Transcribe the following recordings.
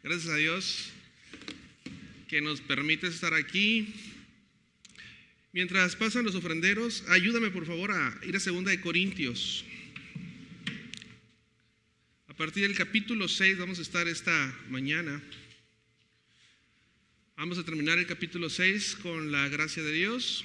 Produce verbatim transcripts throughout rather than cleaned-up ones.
Gracias a Dios que nos permite estar aquí. Mientras pasan los ofrenderos, ayúdame por favor a ir a segunda de Corintios. A partir del capítulo seis vamos a estar esta mañana. Vamos a terminar el capítulo seis con la gracia de Dios.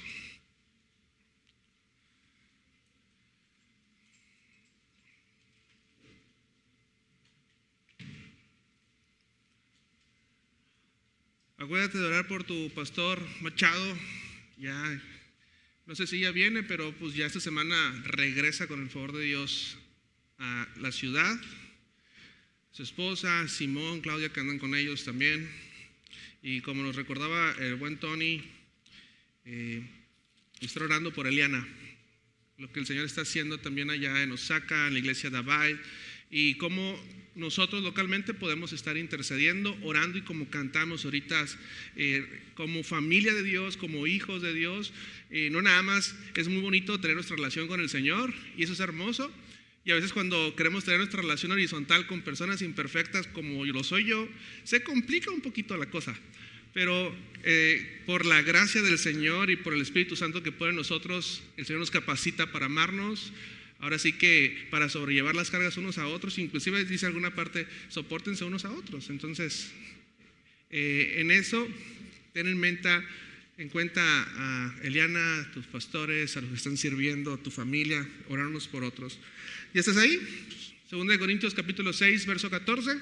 Acuérdate de orar por tu pastor Machado. Ya, no sé si ya viene, pero pues ya esta semana regresa con el favor de Dios a la ciudad. Su esposa, Simón, Claudia, que andan con ellos también. Y como nos recordaba el buen Tony, eh, estoy orando por Eliana, lo que el Señor está haciendo también allá en Osaka, en la iglesia de Abay, y cómo nosotros localmente podemos estar intercediendo, orando, y como cantamos ahorita, eh, como familia de Dios, como hijos de Dios. Eh, no nada más es muy bonito tener nuestra relación con el Señor, y eso es hermoso, y a veces cuando queremos tener nuestra relación horizontal con personas imperfectas como lo soy yo, se complica un poquito la cosa, pero eh, por la gracia del Señor y por el Espíritu Santo que pone en nosotros, el Señor nos capacita para amarnos. Ahora sí que para sobrellevar las cargas unos a otros, inclusive dice alguna parte, sopórtense unos a otros. Entonces, eh, en eso, ten en mente, en cuenta a Eliana, a tus pastores, a los que están sirviendo, a tu familia, orar unos por otros. ¿Ya estás ahí? Segunda de Corintios capítulo seis, verso catorce.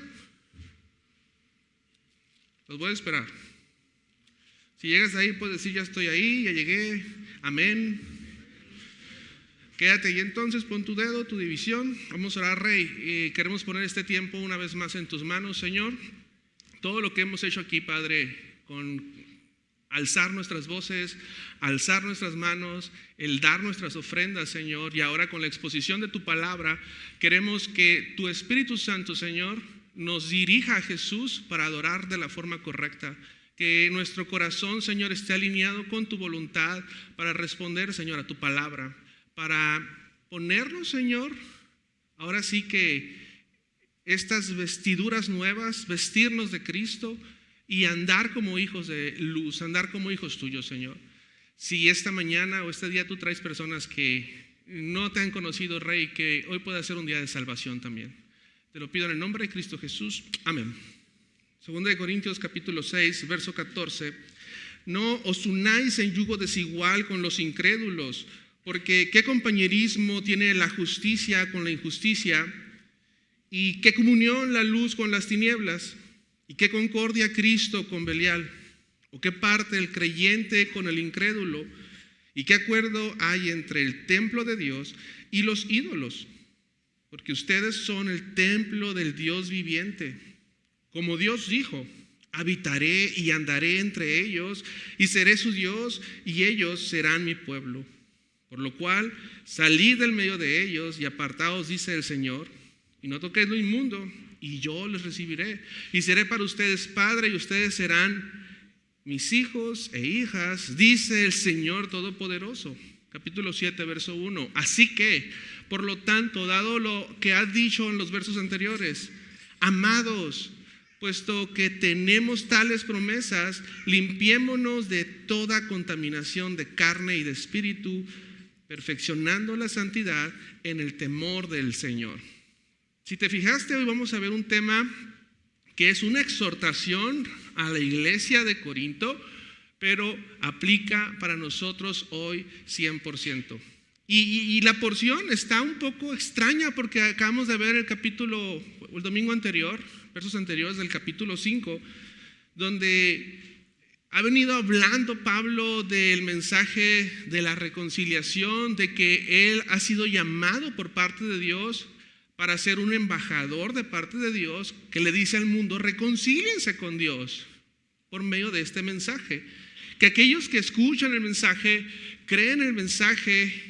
Los voy a esperar. Si llegas ahí, puedes decir, ya estoy ahí, ya llegué, amén. Quédate ahí entonces, pon tu dedo, tu división. Vamos a orar, Rey. Eh, queremos poner este tiempo una vez más en tus manos, Señor. Todo lo que hemos hecho aquí, Padre, con alzar nuestras voces, alzar nuestras manos, el dar nuestras ofrendas, Señor, y ahora con la exposición de tu palabra, queremos que tu Espíritu Santo, Señor, nos dirija a Jesús para adorar de la forma correcta. Que nuestro corazón, Señor, esté alineado con tu voluntad para responder, Señor, a tu palabra. Para ponernos, Señor, ahora sí que estas vestiduras nuevas, vestirnos de Cristo y andar como hijos de luz, andar como hijos tuyos, Señor. Si esta mañana o este día tú traes personas que no te han conocido, Rey, que hoy pueda ser un día de salvación también. Te lo pido en el nombre de Cristo Jesús. Amén. Segunda de Corintios capítulo seis, verso catorce. No os unáis en yugo desigual con los incrédulos, porque ¿qué compañerismo tiene la justicia con la injusticia? ¿Y qué comunión la luz con las tinieblas? ¿Y qué concordia Cristo con Belial? ¿O qué parte el creyente con el incrédulo? ¿Y qué acuerdo hay entre el templo de Dios y los ídolos? Porque ustedes son el templo del Dios viviente. Como Dios dijo, habitaré y andaré entre ellos, y seré su Dios, y ellos serán mi pueblo. Por lo cual, salid del medio de ellos y apartaos, dice el Señor, y no toquéis lo inmundo, y yo les recibiré. Y seré para ustedes padre, y ustedes serán mis hijos e hijas, dice el Señor Todopoderoso. Capítulo siete, verso uno. Así que, por lo tanto, dado lo que has dicho en los versos anteriores, amados, puesto que tenemos tales promesas, limpiémonos de toda contaminación de carne y de espíritu, perfeccionando la santidad en el temor del Señor. Si te fijaste, hoy vamos a ver un tema que es una exhortación a la iglesia de Corinto, pero aplica para nosotros hoy cien por ciento. Y, y, y la porción está un poco extraña porque acabamos de ver el capítulo, el domingo anterior, versos anteriores del capítulo cinco, donde ha venido hablando Pablo del mensaje de la reconciliación, de que él ha sido llamado por parte de Dios para ser un embajador de parte de Dios que le dice al mundo, reconcíliense con Dios por medio de este mensaje. Que aquellos que escuchan el mensaje, creen el mensaje,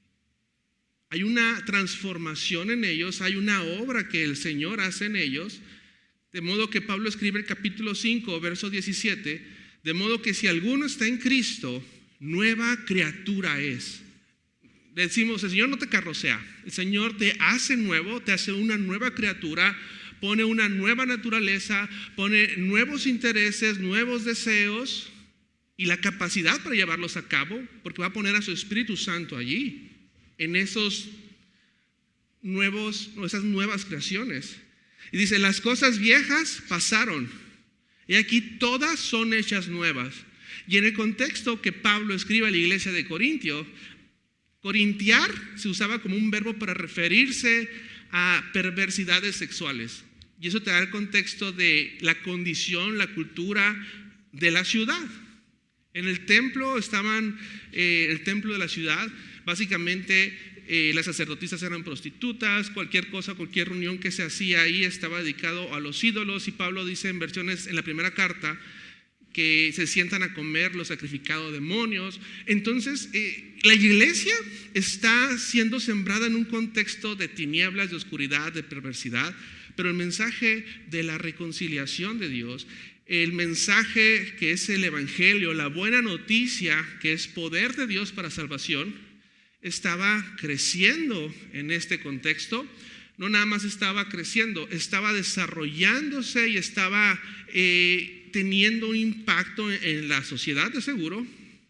hay una transformación en ellos, hay una obra que el Señor hace en ellos, de modo que Pablo escribe el capítulo cinco, verso diecisiete, de modo que si alguno está en Cristo, nueva criatura es. Decimos, el Señor no te carrocea, el Señor te hace nuevo, te hace una nueva criatura pone una nueva naturaleza, pone nuevos intereses, nuevos deseos y la capacidad para llevarlos a cabo, porque va a poner a su Espíritu Santo allí, en esos nuevos, esas nuevas creaciones. Y dice, las cosas viejas pasaron, y aquí todas son hechas nuevas. Y en el contexto que Pablo escribe a la iglesia de Corintio, corintiar se usaba como un verbo para referirse a perversidades sexuales. Y eso te da el contexto de la condición, la cultura de la ciudad. En el templo estaban, eh, el templo de la ciudad, básicamente eh, las sacerdotisas eran prostitutas, cualquier cosa, cualquier reunión que se hacía ahí estaba dedicado a los ídolos. Y Pablo dice en versiones, en la primera carta, que se sientan a comer lo sacrificado a demonios. Entonces, eh, la iglesia está siendo sembrada en un contexto de tinieblas, de oscuridad, de perversidad, pero el mensaje de la reconciliación de Dios, el mensaje que es el evangelio, la buena noticia que es poder de Dios para salvación, estaba creciendo en este contexto. No nada más estaba creciendo, estaba desarrollándose y estaba eh, teniendo un impacto en la sociedad, de seguro,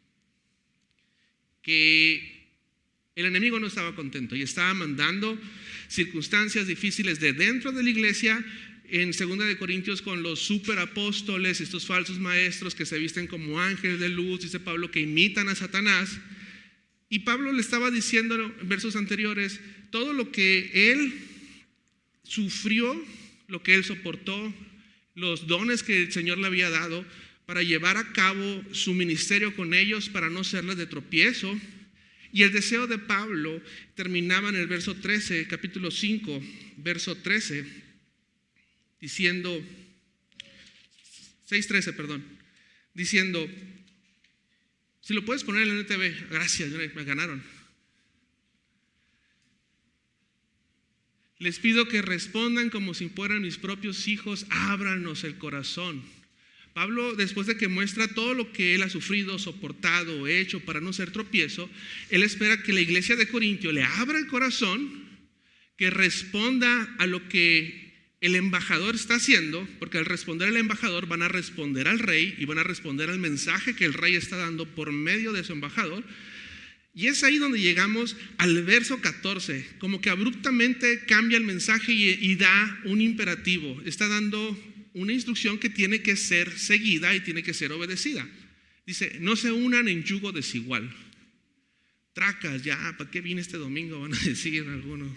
que el enemigo no estaba contento y estaba mandando circunstancias difíciles de dentro de la iglesia. En segunda de Corintios, con los superapóstoles, estos falsos maestros que se visten como ángeles de luz, dice Pablo, que imitan a Satanás. Y Pablo le estaba diciendo en versos anteriores todo lo que él sufrió, lo que él soportó, los dones que el Señor le había dado para llevar a cabo su ministerio con ellos, para no serles de tropiezo. Y el deseo de Pablo terminaba en el verso trece, capítulo cinco, verso trece, diciendo, seis trece, perdón, diciendo, si lo puedes poner en el N T V, gracias, me ganaron. Les pido que respondan como si fueran mis propios hijos, ábranos el corazón. Pablo, después de que muestra todo lo que él ha sufrido, soportado, hecho para no ser tropiezo, él espera que la iglesia de Corintio le abra el corazón, que responda a lo que el embajador está haciendo, porque al responder al embajador van a responder al rey y van a responder al mensaje que el rey está dando por medio de su embajador. Y es ahí donde llegamos al verso catorce, como que abruptamente cambia el mensaje y, y da un imperativo, está dando una instrucción que tiene que ser seguida y tiene que ser obedecida. Dice, no se unan en yugo desigual. Tracas, ya, ¿para qué vine este domingo? Van a decir algunos.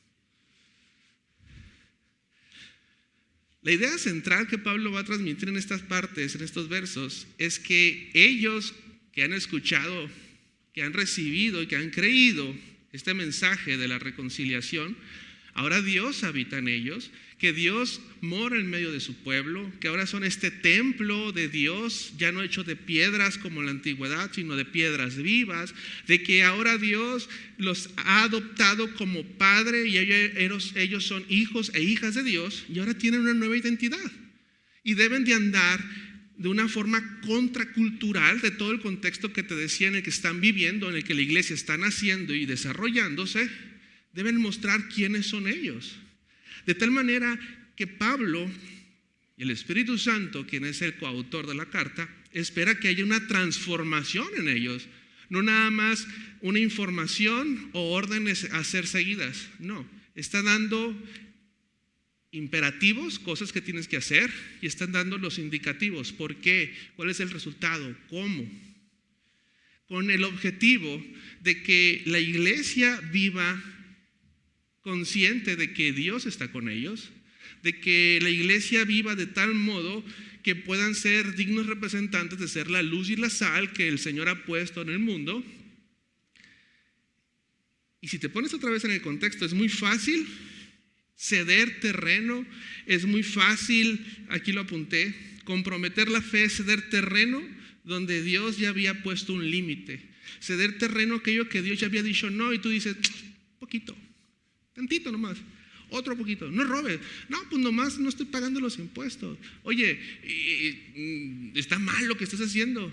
La idea central que Pablo va a transmitir en estas partes, en estos versos, es que ellos que han escuchado, que han recibido y que han creído este mensaje de la reconciliación, ahora Dios habita en ellos, que Dios mora en medio de su pueblo, que ahora son este templo de Dios, ya no hecho de piedras como en la antigüedad, sino de piedras vivas, de que ahora Dios los ha adoptado como padre y ellos, ellos son hijos e hijas de Dios y ahora tienen una nueva identidad y deben de andar de una forma contracultural de todo el contexto que te decía en el que están viviendo, en el que la iglesia está naciendo y desarrollándose. Deben mostrar quiénes son ellos. De tal manera que Pablo y el Espíritu Santo, quien es el coautor de la carta, espera que haya una transformación en ellos. No nada más una información o órdenes a ser seguidas. No, está dando imperativos, cosas que tienes que hacer, y están dando los indicativos. ¿Por qué? ¿Cuál es el resultado? ¿Cómo? Con el objetivo de que la iglesia viva consciente de que Dios está con ellos, de que la iglesia viva de tal modo que puedan ser dignos representantes de ser la luz y la sal que el Señor ha puesto en el mundo. Y si te pones otra vez en el contexto, es muy fácil ceder terreno, es muy fácil, aquí lo apunté, comprometer la fe, ceder terreno donde Dios ya había puesto un límite, ceder terreno aquello que Dios ya había dicho no, y tú dices, poquito, tantito nomás, otro poquito, no robes, no, pues nomás no estoy pagando los impuestos, oye, está mal lo que estás haciendo,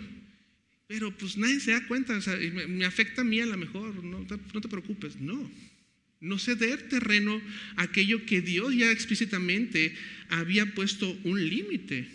pero pues nadie se da cuenta, o sea, me, me afecta a mí a lo mejor, no, no te preocupes, no. no ceder terreno a aquello que Dios ya explícitamente había puesto un límite.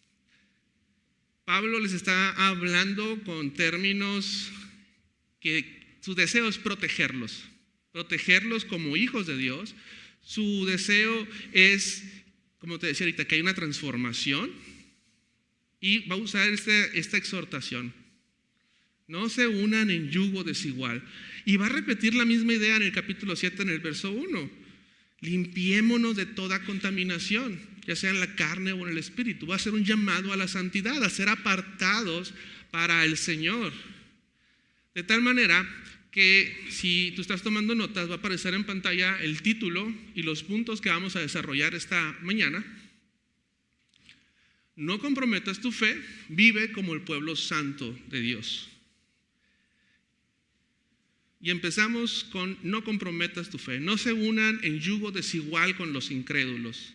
Pablo les está hablando con términos que su deseo es protegerlos, protegerlos como hijos de Dios. Su deseo es, como te decía ahorita, que hay una transformación, y va a usar este, esta exhortación: no se unan en yugo desigual. Y va a repetir la misma idea en el capítulo siete, en el verso uno. Limpiémonos de toda contaminación, ya sea en la carne o en el espíritu. Va a ser un llamado a la santidad, a ser apartados para el Señor. De tal manera que si tú estás tomando notas, va a aparecer en pantalla el título y los puntos que vamos a desarrollar esta mañana. No comprometas tu fe, vive como el pueblo santo de Dios. Y empezamos con: no comprometas tu fe, no se unan en yugo desigual con los incrédulos.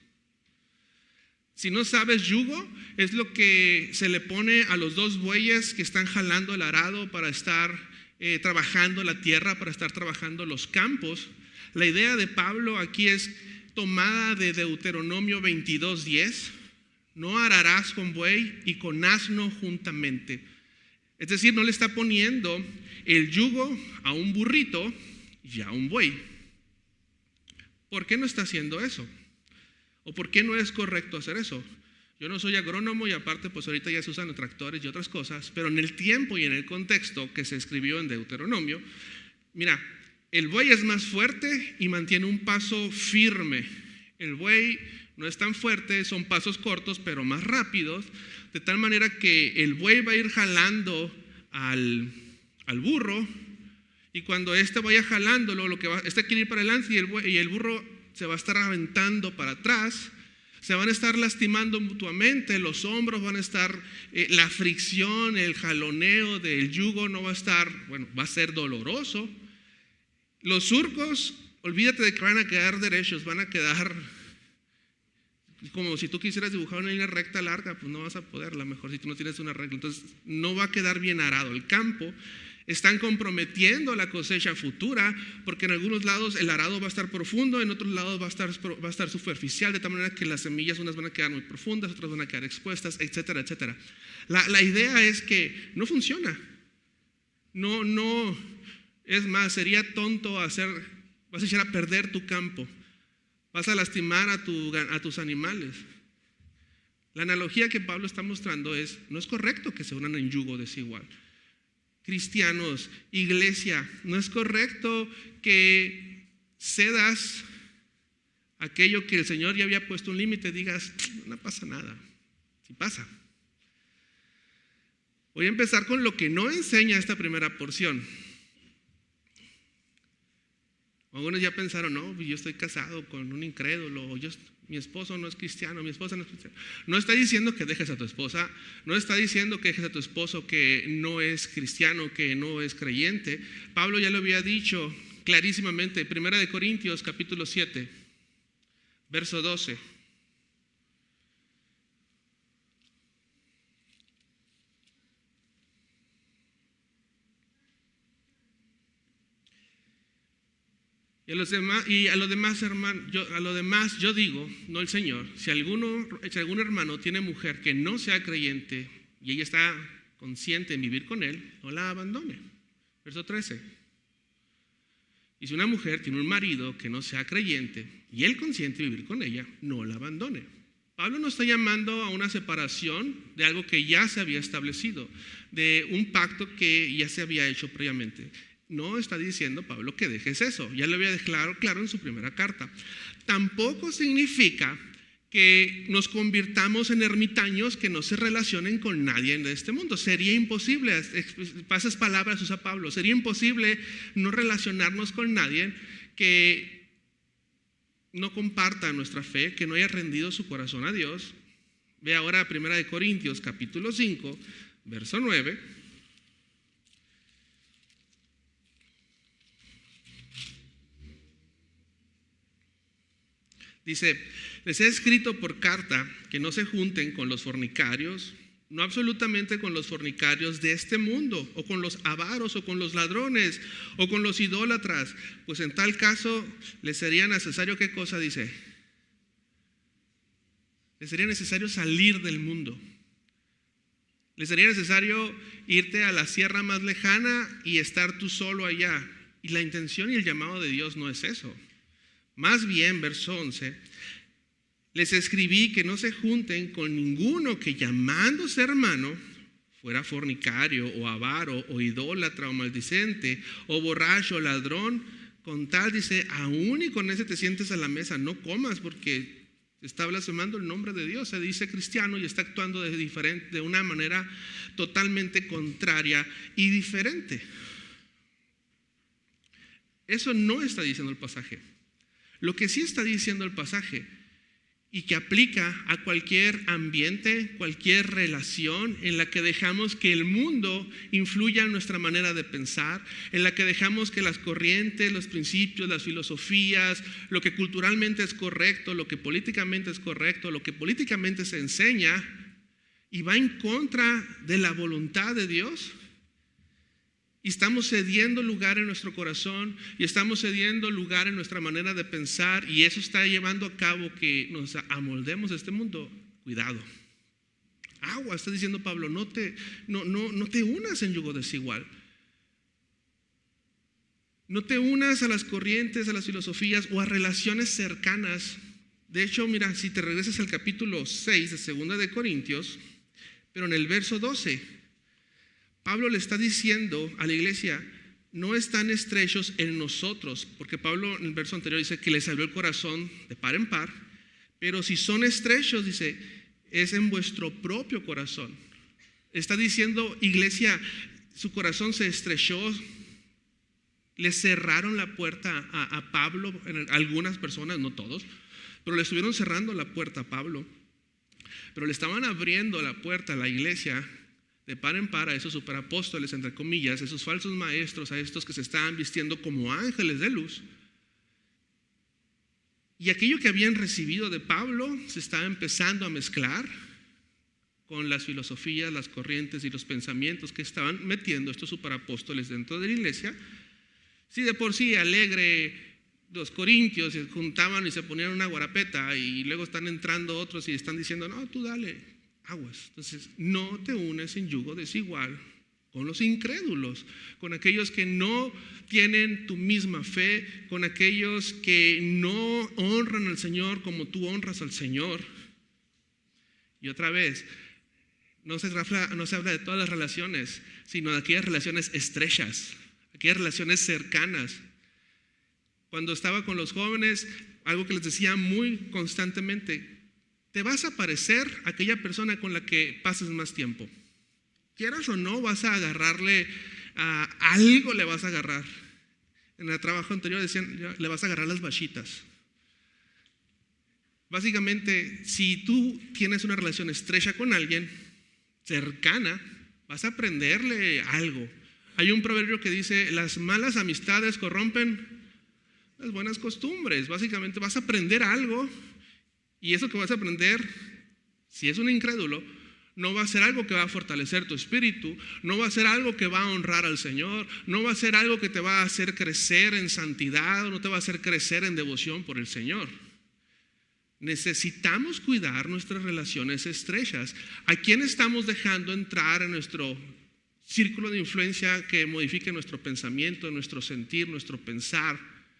Si no sabes, yugo es lo que se le pone a los dos bueyes que están jalando el arado para estar eh, trabajando la tierra, para estar trabajando los campos. La idea de Pablo aquí es tomada de Deuteronomio veintidós diez: no ararás con buey y con asno juntamente. Es decir, no le está poniendo el yugo a un burrito y a un buey. ¿Por qué no está haciendo eso? ¿O por qué no es correcto hacer eso? Yo no soy agrónomo y aparte pues ahorita ya se usan tractores y otras cosas, pero en el tiempo y en el contexto que se escribió en Deuteronomio, mira, el buey es más fuerte y mantiene un paso firme. El buey no es tan fuerte, son pasos cortos pero más rápidos, de tal manera que el buey va a ir jalando al, al burro, y cuando éste vaya jalándolo, lo que va, este quiere ir para adelante y el, buey, y el burro se va a estar aventando para atrás, se van a estar lastimando mutuamente, los hombros van a estar, eh, la fricción, el jaloneo del yugo no va a estar, bueno, va a ser doloroso. Los surcos, olvídate de que van a quedar derechos, van a quedar como si tú quisieras dibujar una línea recta larga, pues no vas a poder, a lo mejor si tú no tienes una regla, entonces no va a quedar bien arado el campo. Están comprometiendo la cosecha futura, porque en algunos lados el arado va a estar profundo, en otros lados va a estar, va a estar superficial, de tal manera que las semillas unas van a quedar muy profundas, otras van a quedar expuestas, etcétera, etcétera. La, la idea es que no funciona. No, no, es más, sería tonto hacer, vas a echar a perder tu campo. Vas a lastimar a, tu, a tus animales. La analogía que Pablo está mostrando es: no es correcto que se unan en yugo desigual. Cristianos, iglesia, no es correcto que cedas aquello que el Señor ya había puesto un límite, digas, no pasa nada. Sí pasa. Voy a empezar con lo que no enseña esta primera porción. Algunos ya pensaron, no, yo estoy casado con un incrédulo, o yo, mi esposo no es cristiano, mi esposa no es cristiana. No está diciendo que dejes a tu esposa, no está diciendo que dejes a tu esposo que no es cristiano, que no es creyente. Pablo ya lo había dicho clarísimamente, Primera de Corintios capítulo siete, verso doce. Y a los demás, y a los demás hermanos, yo, a los demás yo digo, no el Señor, si alguno, si algún hermano tiene mujer que no sea creyente y ella está consciente en vivir con él, no la abandone. Verso trece. Y si una mujer tiene un marido que no sea creyente y él consciente de vivir con ella, no la abandone. Pablo no está llamando a una separación de algo que ya se había establecido, de un pacto que ya se había hecho previamente. No está diciendo Pablo que dejes eso, ya lo había dejado claro en su primera carta. Tampoco significa que nos convirtamos en ermitaños que no se relacionen con nadie en este mundo. Sería imposible, pasas palabras usa Pablo, sería imposible no relacionarnos con nadie que no comparta nuestra fe, que no haya rendido su corazón a Dios. Ve ahora a Primera de Corintios capítulo cinco, verso nueve. Dice, les he escrito por carta que no se junten con los fornicarios, no absolutamente con los fornicarios de este mundo, o con los avaros, o con los ladrones, o con los idólatras, pues en tal caso les sería necesario, ¿qué cosa dice? Les sería necesario salir del mundo. Les sería necesario irte a la sierra más lejana y estar tú solo allá. Y la intención y el llamado de Dios no es eso. Más bien, verso once, les escribí que no se junten con ninguno que llamándose hermano fuera fornicario o avaro o idólatra o maldicente o borracho o ladrón. Con tal, dice, aún y con ese te sientes a la mesa, no comas porque está blasfemando el nombre de Dios. Se dice cristiano y está actuando de, diferente, de una manera totalmente contraria y diferente. Eso no está diciendo el pasaje. Lo que sí está diciendo el pasaje, y que aplica a cualquier ambiente, cualquier relación en la que dejamos que el mundo influya en nuestra manera de pensar, en la que dejamos que las corrientes, los principios, las filosofías, lo que culturalmente es correcto, lo que políticamente es correcto, lo que políticamente se enseña y va en contra de la voluntad de Dios. Y estamos cediendo lugar en nuestro corazón y estamos cediendo lugar en nuestra manera de pensar, y eso está llevando a cabo que nos amoldemos a este mundo. Cuidado. Agua, está diciendo Pablo, no te, no, no, no te unas en yugo desigual. No te unas a las corrientes, a las filosofías o a relaciones cercanas. De hecho, mira, si te regresas al capítulo seis de segunda de Corintios, pero en el verso doce, Pablo le está diciendo a la iglesia, no están estrechos en nosotros, porque Pablo en el verso anterior dice que les abrió el corazón de par en par, pero si son estrechos, dice, es en vuestro propio corazón. Está diciendo, iglesia, su corazón se estrechó, le cerraron la puerta a, a Pablo, en algunas personas, no todos, pero le estuvieron cerrando la puerta a Pablo, pero le estaban abriendo la puerta a la iglesia de par en par a esos superapóstoles, entre comillas, esos falsos maestros, a estos que se estaban vistiendo como ángeles de luz. Y aquello que habían recibido de Pablo se estaba empezando a mezclar con las filosofías, las corrientes y los pensamientos que estaban metiendo estos superapóstoles dentro de la iglesia. Si de por sí alegre los corintios se juntaban y se ponían una guarapeta, y luego están entrando otros y están diciendo, no, tú dale. Aguas. Entonces, no te unes en yugo desigual con los incrédulos, con aquellos que no tienen tu misma fe, con aquellos que no honran al Señor como tú honras al Señor. Y otra vez, no se habla, no se habla de todas las relaciones, sino de aquellas relaciones estrechas, aquellas relaciones cercanas. Cuando estaba con los jóvenes, algo que les decía muy constantemente: te vas a parecer a aquella persona con la que pases más tiempo. Quieras o no, vas a agarrarle a algo, le vas a agarrar. En el trabajo anterior decían, le vas a agarrar las vachitas. Básicamente, si tú tienes una relación estrecha con alguien, cercana, vas a aprenderle algo. Hay un proverbio que dice, las malas amistades corrompen las buenas costumbres. Básicamente vas a aprender algo. Y eso que vas a aprender, si es un incrédulo, no va a ser algo que va a fortalecer tu espíritu, no va a ser algo que va a honrar al Señor, no va a ser algo que te va a hacer crecer en santidad, no te va a hacer crecer en devoción por el Señor. Necesitamos cuidar nuestras relaciones estrechas. ¿A quién estamos dejando entrar en nuestro círculo de influencia que modifique nuestro pensamiento, nuestro sentir, nuestro pensar?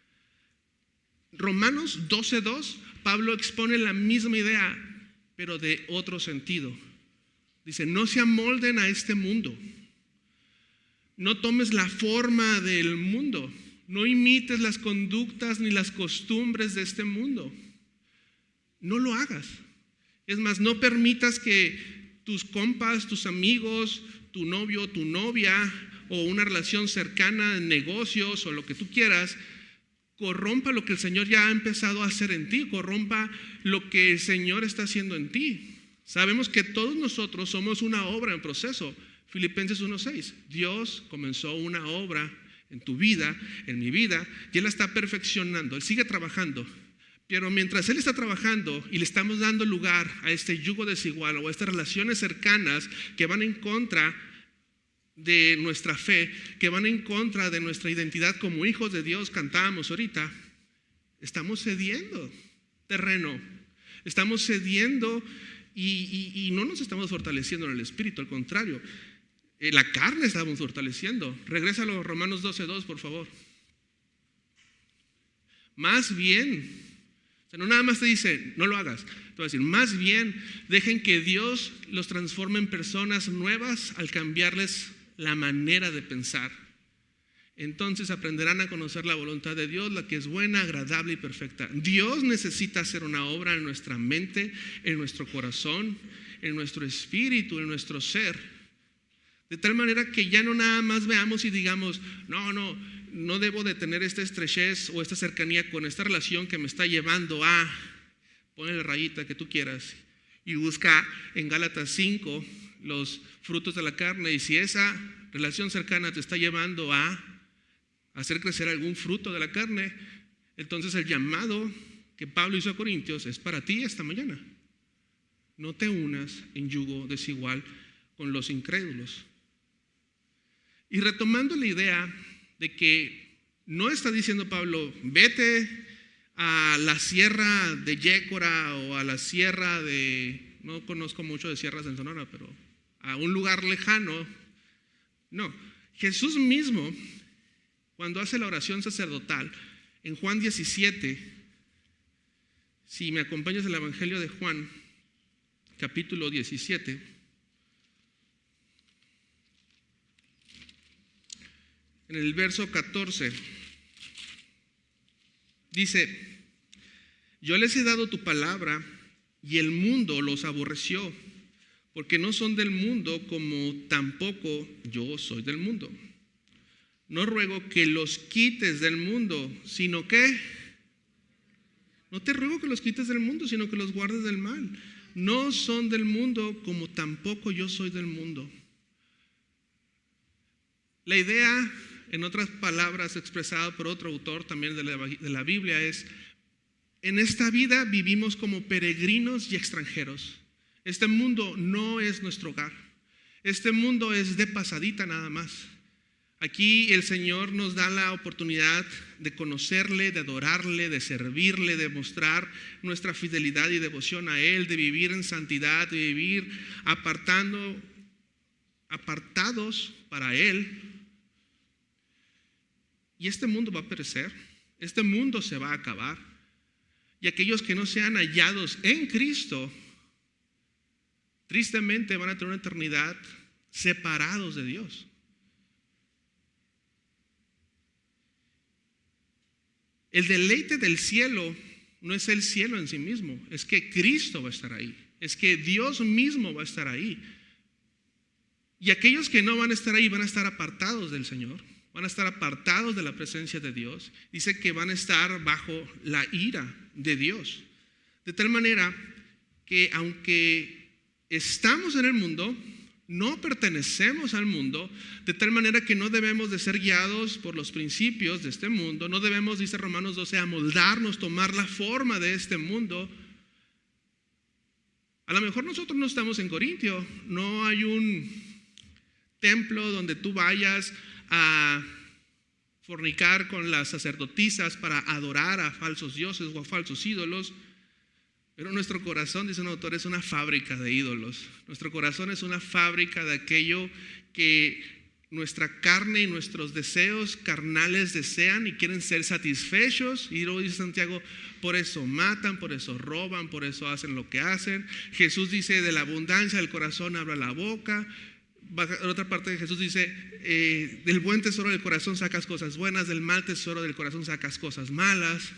Romanos doce dos, Pablo expone la misma idea, pero de otro sentido. Dice, no se amolden a este mundo. No tomes la forma del mundo. No imites las conductas ni las costumbres de este mundo. No lo hagas. Es más, no permitas que tus compas, tus amigos, tu novio, tu novia, o una relación cercana en negocios o lo que tú quieras, corrompa lo que el Señor ya ha empezado a hacer en ti, corrompa lo que el Señor está haciendo en ti. Sabemos que todos nosotros somos una obra en proceso. Filipenses uno seis, Dios comenzó una obra en tu vida, en mi vida, y Él la está perfeccionando, Él sigue trabajando. Pero mientras Él está trabajando y le estamos dando lugar a este yugo desigual o a estas relaciones cercanas que van en contra de nuestra fe, que van en contra de nuestra identidad como hijos de Dios, cantábamos ahorita, estamos cediendo terreno, estamos cediendo y, y, y no nos estamos fortaleciendo en el espíritu, al contrario, eh, la carne estamos fortaleciendo. Regrésalo a Romanos doce dos, por favor. Más bien, o sea, no nada más te dice, no lo hagas, te va a decir, más bien dejen que Dios los transforme en personas nuevas al cambiarles la manera de pensar. Entonces aprenderán a conocer la voluntad de Dios, la que es buena, agradable y perfecta. Dios necesita hacer una obra en nuestra mente, en nuestro corazón, en nuestro espíritu, en nuestro ser. De tal manera que ya no nada más veamos y digamos, no, no, no debo de tener esta estrechez o esta cercanía con esta relación que me está llevando a, ponle la rayita que tú quieras y busca en Gálatas cinco los frutos de la carne, y si esa relación cercana te está llevando a hacer crecer algún fruto de la carne, entonces el llamado que Pablo hizo a Corintios es para ti esta mañana. No te unas en yugo desigual con los incrédulos. Y retomando la idea de que no está diciendo Pablo, vete a la sierra de Yécora o a la sierra de, no conozco mucho de sierras en Sonora, pero a un lugar lejano. No, Jesús mismo, cuando hace la oración sacerdotal, en Juan diecisiete, si me acompañas el Evangelio de Juan, capítulo diecisiete, en el verso catorce, dice, yo les he dado tu palabra y el mundo los aborreció, porque no son del mundo como tampoco yo soy del mundo. No ruego que los quites del mundo, sino que, no te ruego que los quites del mundo, sino que los guardes del mal. No son del mundo como tampoco yo soy del mundo. La idea, en otras palabras expresada por otro autor también de la, de la Biblia, es, en esta vida vivimos como peregrinos y extranjeros. Este mundo no es nuestro hogar. Este mundo es de pasadita nada más. Aquí el Señor nos da la oportunidad de conocerle, de adorarle, de servirle, de mostrar nuestra fidelidad y devoción a Él, de vivir en santidad, de vivir apartando, apartados para Él. Y este mundo va a perecer, este mundo se va a acabar. Y aquellos que no sean hallados en Cristo, tristemente van a tener una eternidad separados de Dios. El deleite del cielo no es el cielo en sí mismo, es que Cristo va a estar ahí, es que Dios mismo va a estar ahí. Y aquellos que no van a estar ahí van a estar apartados del Señor, van a estar apartados de la presencia de Dios. Dice que van a estar bajo la ira de Dios. De tal manera que aunque estamos en el mundo, no pertenecemos al mundo, de tal manera que no debemos de ser guiados por los principios de este mundo, no debemos, dice Romanos doce, amoldarnos, tomar la forma de este mundo. A lo mejor nosotros no estamos en Corintio, no hay un templo donde tú vayas a fornicar con las sacerdotisas para adorar a falsos dioses o a falsos ídolos. Pero nuestro corazón, dice un autor, es una fábrica de ídolos. Nuestro corazón es una fábrica de aquello que nuestra carne y nuestros deseos carnales desean y quieren ser satisfechos. Y luego dice Santiago, por eso matan, por eso roban, por eso hacen lo que hacen. Jesús dice, de la abundancia del corazón habla la boca. En otra parte de Jesús dice, eh, del buen tesoro del corazón sacas cosas buenas, del mal tesoro del corazón sacas cosas malas.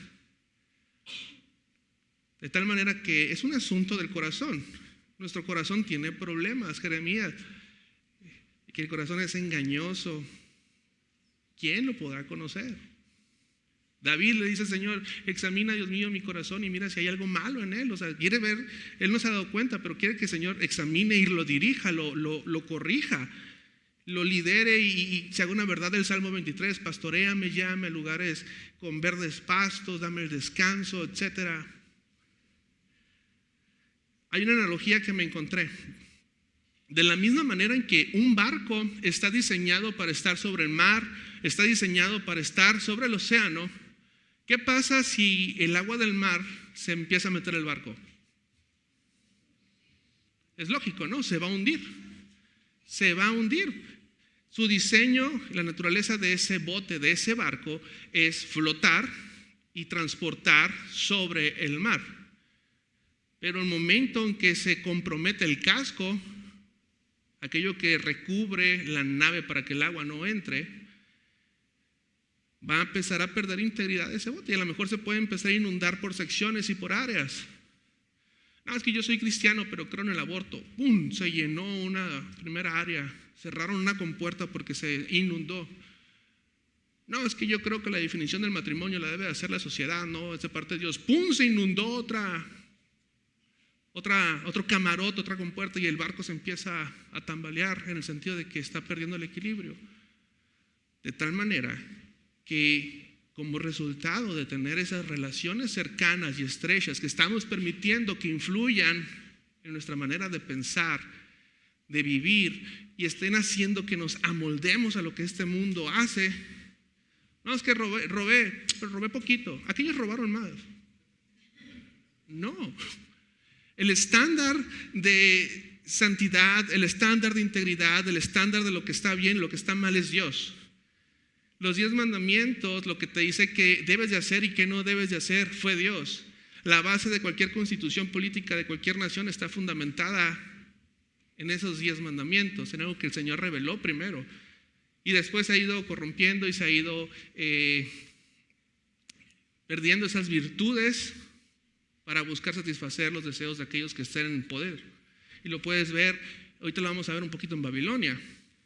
De tal manera que es un asunto del corazón. Nuestro corazón tiene problemas, Jeremías. Que el corazón es engañoso. ¿Quién lo podrá conocer? David le dice al Señor, examina, Dios mío, mi corazón y mira si hay algo malo en él. O sea, quiere ver, él no se ha dado cuenta, pero quiere que el Señor examine y lo dirija, lo, lo, lo corrija. lo lidere y, y se haga una verdad del Salmo veintitrés, pastoréame, llame a lugares con verdes pastos, dame el descanso, etcétera. Hay una analogía que me encontré. De la misma manera en que un barco está diseñado para estar sobre el mar, está diseñado para estar sobre el océano, ¿qué pasa si el agua del mar se empieza a meter el barco? Es lógico, ¿no? Se va a hundir. Se va a hundir. Su diseño, la naturaleza de ese bote, de ese barco, es flotar y transportar sobre el mar. Pero el momento en que se compromete el casco, aquello que recubre la nave para que el agua no entre, va a empezar a perder integridad de ese bote y a lo mejor se puede empezar a inundar por secciones y por áreas. No, es que yo soy cristiano, pero creo en el aborto. ¡Pum! Se llenó una primera área. Cerraron una compuerta porque se inundó. No, es que yo creo que la definición del matrimonio la debe hacer la sociedad, no, es de parte de Dios. ¡Pum! Se inundó otra, otra, otro camarote, otra compuerta y el barco se empieza a tambalear en el sentido de que está perdiendo el equilibrio. De tal manera que como resultado de tener esas relaciones cercanas y estrechas que estamos permitiendo que influyan en nuestra manera de pensar, de vivir y estén haciendo que nos amoldemos a lo que este mundo hace. No, es que robé, robé, pero robé poquito. Aquellos robaron más. No. El estándar de santidad, el estándar de integridad, el estándar de lo que está bien y lo que está mal es Dios. Los diez mandamientos, lo que te dice que debes de hacer y que no debes de hacer, fue Dios. La base de cualquier constitución política de cualquier nación está fundamentada en esos diez mandamientos, en algo que el Señor reveló primero. Y después se ha ido corrompiendo y se ha ido eh, perdiendo esas virtudes para buscar satisfacer los deseos de aquellos que estén en poder. Y lo puedes ver, ahorita lo vamos a ver un poquito en Babilonia.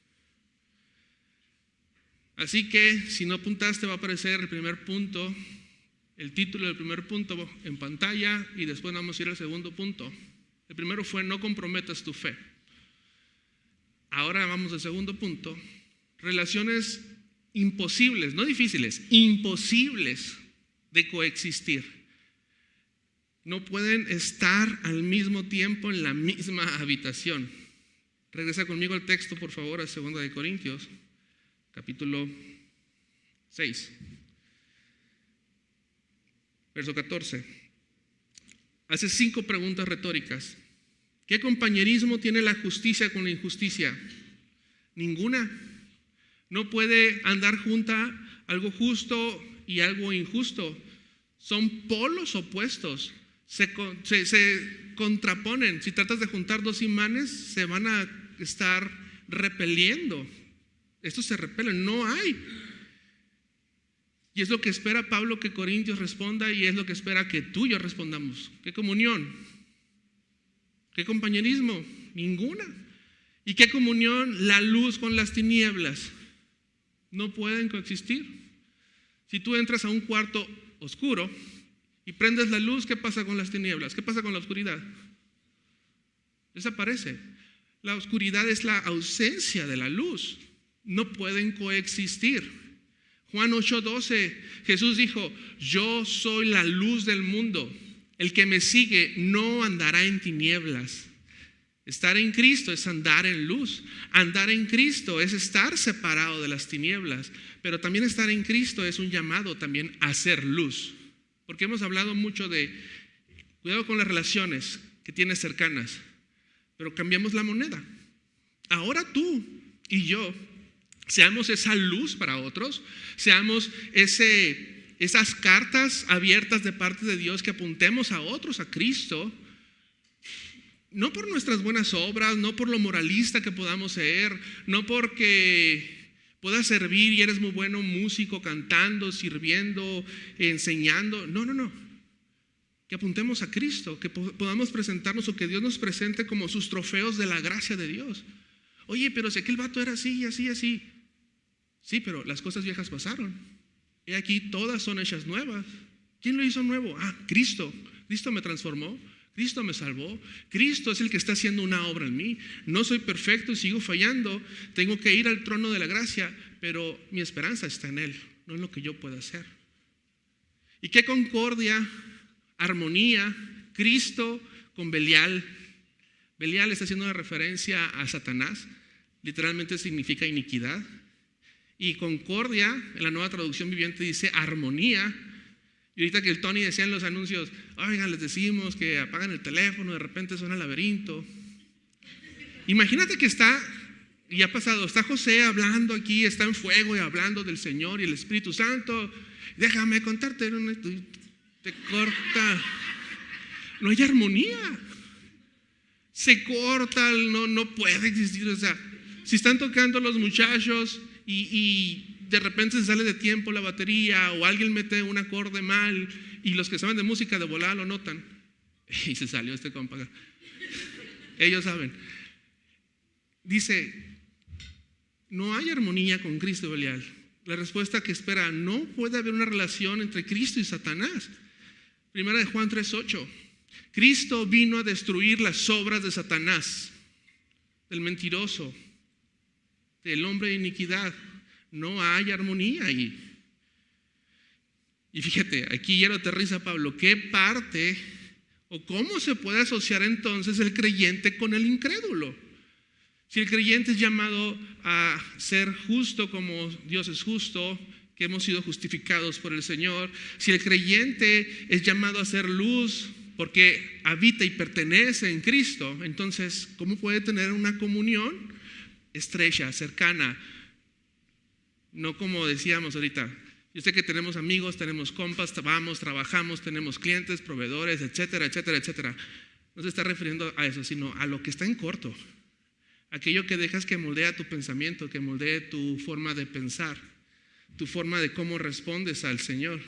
Así que si no apuntaste va a aparecer el primer punto, el título del primer punto en pantalla y después vamos a ir al segundo punto. El primero fue no comprometas tu fe. Ahora vamos al segundo punto. Relaciones imposibles, no difíciles, imposibles de coexistir. No pueden estar al mismo tiempo en la misma habitación. Regresa conmigo al texto, por favor, a segunda de Corintios. Capítulo seis, verso catorce. Hace cinco preguntas retóricas. ¿Qué compañerismo tiene la justicia con la injusticia? Ninguna. No puede andar junta algo justo y algo injusto. Son polos opuestos. Se, se, se contraponen. Si tratas de juntar dos imanes, se van a estar repeliendo. Estos se repelen, no hay. Y es lo que espera Pablo que Corintios responda y es lo que espera que tú y yo respondamos. ¿Qué comunión? ¿Qué compañerismo? Ninguna. ¿Y qué comunión? La luz con las tinieblas. No pueden coexistir. Si tú entras a un cuarto oscuro y prendes la luz, ¿qué pasa con las tinieblas? ¿Qué pasa con la oscuridad? Desaparece. La oscuridad es la ausencia de la luz. No pueden coexistir. Juan ocho doce, Jesús dijo, yo soy la luz del mundo. El que me sigue no andará en tinieblas. Estar en Cristo es andar en luz. Andar en Cristo es estar separado de las tinieblas. Pero también estar en Cristo es un llamado también a ser luz. Porque hemos hablado mucho de cuidado con las relaciones que tienes cercanas. Pero cambiamos la moneda. Ahora tú y yo seamos esa luz para otros, seamos ese, esas cartas abiertas de parte de Dios que apuntemos a otros a Cristo, no por nuestras buenas obras, no por lo moralista que podamos ser, no porque puedas servir y eres muy bueno músico, cantando, sirviendo, enseñando, no, no, no, que apuntemos a Cristo, que podamos presentarnos o que Dios nos presente como sus trofeos de la gracia de Dios. Oye, pero si aquel vato era así, así, así. Sí, pero las cosas viejas pasaron. Y aquí todas son hechas nuevas. ¿Quién lo hizo nuevo? Ah, Cristo. Cristo me transformó. Cristo me salvó. Cristo es el que está haciendo una obra en mí. No soy perfecto y sigo fallando. Tengo que ir al trono de la gracia, pero mi esperanza está en Él, no en lo que yo pueda hacer. ¿Y qué concordia, armonía, Cristo con Belial? Belial está haciendo una referencia a Satanás. Literalmente significa iniquidad. Y concordia, en la Nueva Traducción Viviente dice armonía. Y ahorita que el Tony decía en los anuncios, oigan, les decimos que apagan el teléfono, de repente suena el laberinto. Imagínate que está, y ha pasado, está José hablando aquí, está en fuego y hablando del Señor y el Espíritu Santo. Déjame contarte, te corta. No hay armonía. Se corta, no, no puede existir. O sea, si están tocando los muchachos y... y de repente se sale de tiempo la batería o alguien mete un acorde mal y los que saben de música de volada lo notan. Y se salió este compa. Ellos saben. Dice, no hay armonía con Cristo y Belial. La respuesta que espera, no puede haber una relación entre Cristo y Satanás. Primera de Juan tres ocho. Cristo vino a destruir las obras de Satanás, del mentiroso, del hombre de iniquidad. No hay armonía ahí. Y fíjate, aquí ya lo aterriza Pablo. ¿Qué parte o cómo se puede asociar entonces el creyente con el incrédulo? Si el creyente es llamado a ser justo como Dios es justo, que hemos sido justificados por el Señor, si el creyente es llamado a ser luz porque habita y pertenece en Cristo, entonces, ¿cómo puede tener una comunión estrecha, cercana? No como decíamos ahorita. Yo sé que tenemos amigos, tenemos compas, vamos, trabajamos, tenemos clientes, proveedores, etcétera, etcétera, etcétera. No se está refiriendo a eso, sino a lo que está en corto. Aquello que dejas que moldea tu pensamiento, que moldee tu forma de pensar, tu forma de cómo respondes al Señor.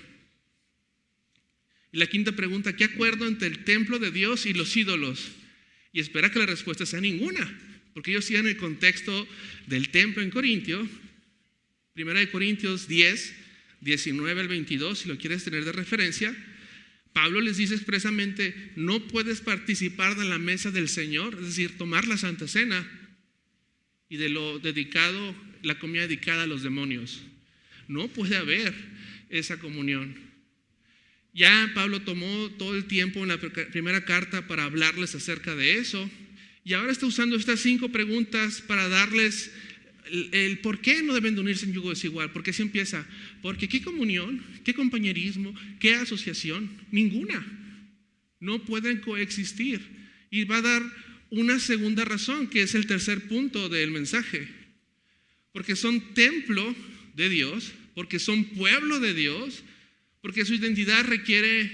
Y la quinta pregunta, ¿qué acuerdo entre el templo de Dios y los ídolos? Y espera que la respuesta sea ninguna, porque ellos siguen el contexto del templo en Corintio. Primera de Corintios diez, diecinueve al veintidós, si lo quieres tener de referencia. Pablo les dice expresamente, no puedes participar de la mesa del Señor, es decir, tomar la Santa Cena y de lo dedicado, la comida dedicada a los demonios. No puede haber esa comunión. Ya Pablo tomó todo el tiempo en la primera carta para hablarles acerca de eso, y ahora está usando estas cinco preguntas para darles el, el por qué no deben de unirse en yugo desigual. Porque si empieza, porque qué comunión, qué compañerismo, qué asociación, ninguna. No pueden coexistir. Y va a dar una segunda razón, que es el tercer punto del mensaje. Porque son templo de Dios, porque son pueblo de Dios, porque su identidad requiere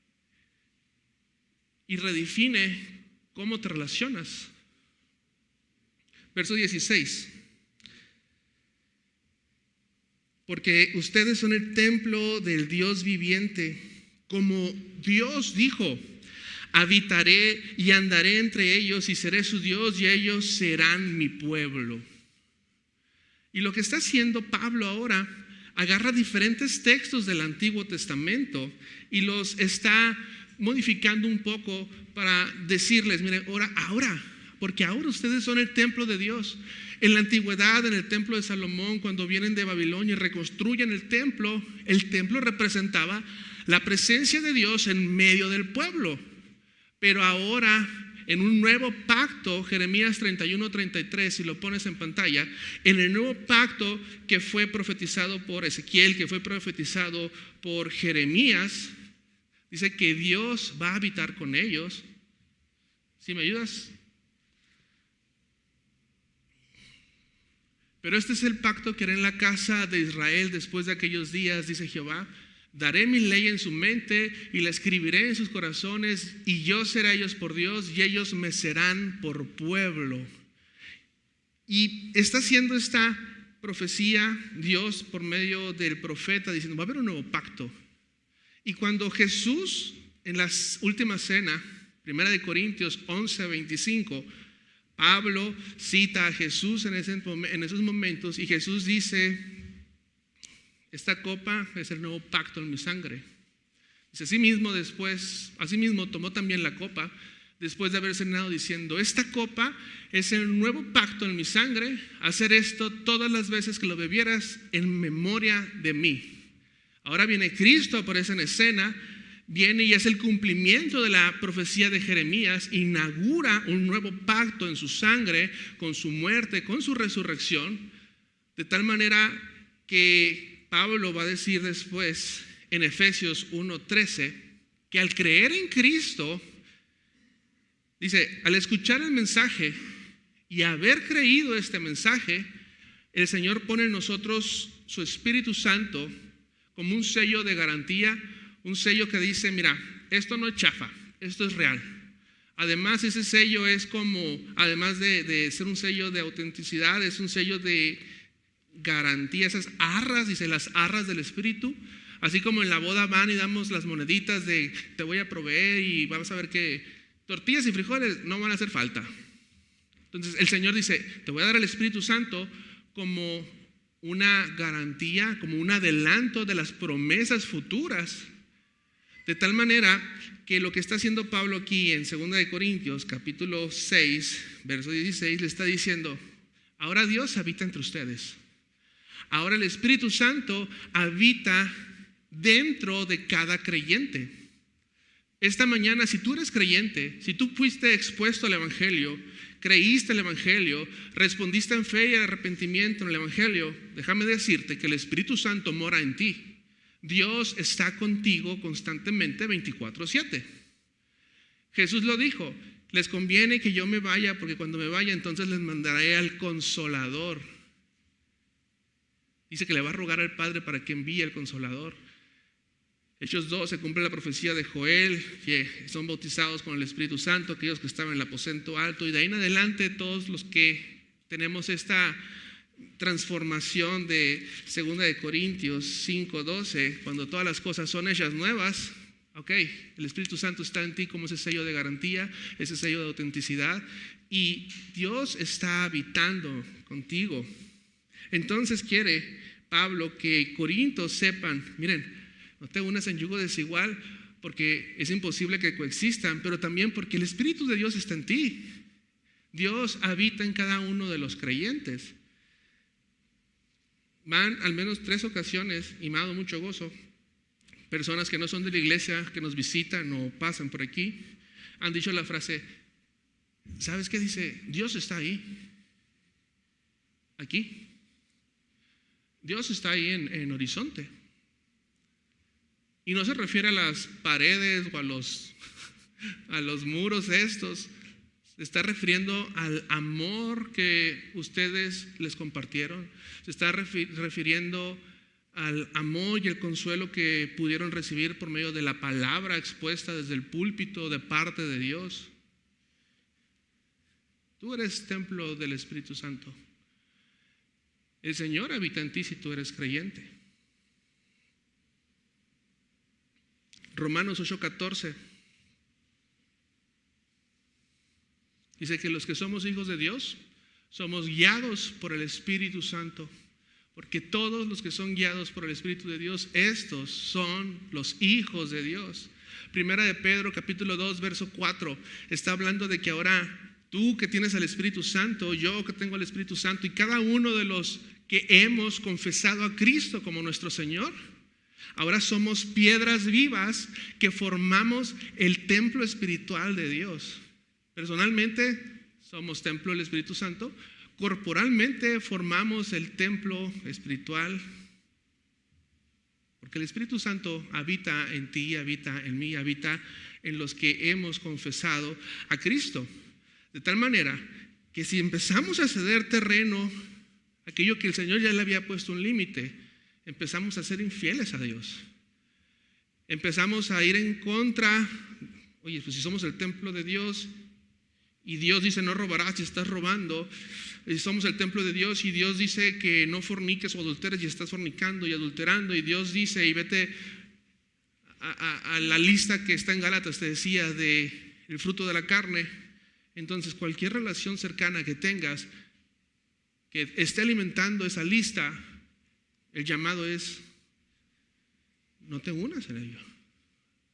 y redefine cómo te relacionas. Verso dieciséis. Porque ustedes son el templo del Dios viviente, como Dios dijo, habitaré y andaré entre ellos y seré su Dios y ellos serán mi pueblo. Y lo que está haciendo Pablo ahora, agarra diferentes textos del Antiguo Testamento y los está modificando un poco para decirles, miren, ahora, ahora, porque ahora ustedes son el templo de Dios. En la antigüedad, en el templo de Salomón, cuando vienen de Babilonia y reconstruyen el templo, el templo representaba la presencia de Dios en medio del pueblo. Pero ahora, en un nuevo pacto, Jeremías treinta y uno, treinta y tres, si lo pones en pantalla, en el nuevo pacto que fue profetizado por Ezequiel, que fue profetizado por Jeremías, dice que Dios va a habitar con ellos. ¿Sí me ayudas? Pero este es el pacto que haré en la casa de Israel después de aquellos días, dice Jehová. Daré mi ley en su mente y la escribiré en sus corazones, y yo seré a ellos por Dios y ellos me serán por pueblo. Y está haciendo esta profecía Dios por medio del profeta diciendo, va a haber un nuevo pacto. Y cuando Jesús en la última cena, primera de Corintios once, veinticinco, Pablo cita a Jesús en, ese, en esos momentos, y Jesús dice, esta copa es el nuevo pacto en mi sangre. Dice, asimismo después, asimismo tomó también la copa, después de haber cenado, diciendo, esta copa es el nuevo pacto en mi sangre, hacer esto todas las veces que lo bebieras en memoria de mí. Ahora viene Cristo, aparece en escena, viene y es el cumplimiento de la profecía de Jeremías, inaugura un nuevo pacto en su sangre, con su muerte, con su resurrección, de tal manera que Pablo va a decir después en Efesios uno trece, que al creer en Cristo, dice, al escuchar el mensaje y haber creído este mensaje, el Señor pone en nosotros su Espíritu Santo como un sello de garantía, un sello que dice, mira, esto no es chafa, esto es real. Además, ese sello es como, además de, de ser un sello de autenticidad, es un sello de garantía, esas arras, dice, las arras del Espíritu. Así como en la boda van y damos las moneditas de te voy a proveer y vamos a ver que tortillas y frijoles no van a hacer falta. Entonces el Señor dice, te voy a dar el Espíritu Santo como una garantía, como un adelanto de las promesas futuras. De tal manera que lo que está haciendo Pablo aquí en segunda de Corintios, capítulo seis, verso dieciséis, le está diciendo, ahora Dios habita entre ustedes. Ahora el Espíritu Santo habita dentro de cada creyente. Esta mañana, si tú eres creyente, si tú fuiste expuesto al Evangelio, creíste el Evangelio, respondiste en fe y arrepentimiento en el Evangelio, déjame decirte que el Espíritu Santo mora en ti. Dios está contigo constantemente veinticuatro siete. Jesús lo dijo, les conviene que yo me vaya, porque cuando me vaya entonces les mandaré al Consolador. Dice que le va a rogar al Padre para que envíe el Consolador. Hechos dos, se cumple la profecía de Joel, que son bautizados con el Espíritu Santo, aquellos que estaban en el aposento alto, y de ahí en adelante todos los que tenemos esta transformación de segunda de Corintios cinco doce, cuando todas las cosas son hechas nuevas, ok, el Espíritu Santo está en ti como ese sello de garantía, ese sello de autenticidad, y Dios está habitando contigo. Entonces quiere Pablo que Corintios sepan, miren, no te unas en yugo desigual porque es imposible que coexistan, pero también porque el Espíritu de Dios está en ti. Dios habita en cada uno de los creyentes. Van al menos tres ocasiones, y me ha dado mucho gozo, personas que no son de la iglesia, que nos visitan o pasan por aquí, han dicho la frase, ¿sabes qué dice? Dios está ahí, aquí. Dios está ahí en, en Horizonte. Y no se refiere a las paredes o a los, a los muros estos. Se está refiriendo al amor que ustedes les compartieron. Se está refiriendo al amor y el consuelo que pudieron recibir por medio de la palabra expuesta desde el púlpito de parte de Dios. Tú eres templo del Espíritu Santo. El Señor habita en ti si tú eres creyente. Romanos ocho catorce dice que los que somos hijos de Dios somos guiados por el Espíritu Santo, porque todos los que son guiados por el Espíritu de Dios, estos son los hijos de Dios. Primera de Pedro capítulo dos verso cuatro está hablando de que ahora tú que tienes al Espíritu Santo, yo que tengo al Espíritu Santo, y cada uno de los que hemos confesado a Cristo como nuestro Señor, ahora somos piedras vivas que formamos el templo espiritual de Dios. Personalmente somos templo del Espíritu Santo. Corporalmente formamos el templo espiritual. Porque el Espíritu Santo habita en ti, habita en mí, habita en los que hemos confesado a Cristo. De tal manera que si empezamos a ceder terreno, aquello que el Señor ya le había puesto un límite, empezamos a ser infieles a Dios. Empezamos a ir en contra. Oye, pues si somos el templo de Dios y Dios dice no robarás y estás robando, y somos el templo de Dios y Dios dice que no forniques o adulteres y estás fornicando y adulterando, y Dios dice, y vete a, a, a la lista que está en Gálatas, te decía, de el fruto de la carne. Entonces cualquier relación cercana que tengas que esté alimentando esa lista, el llamado es no te unas en ello.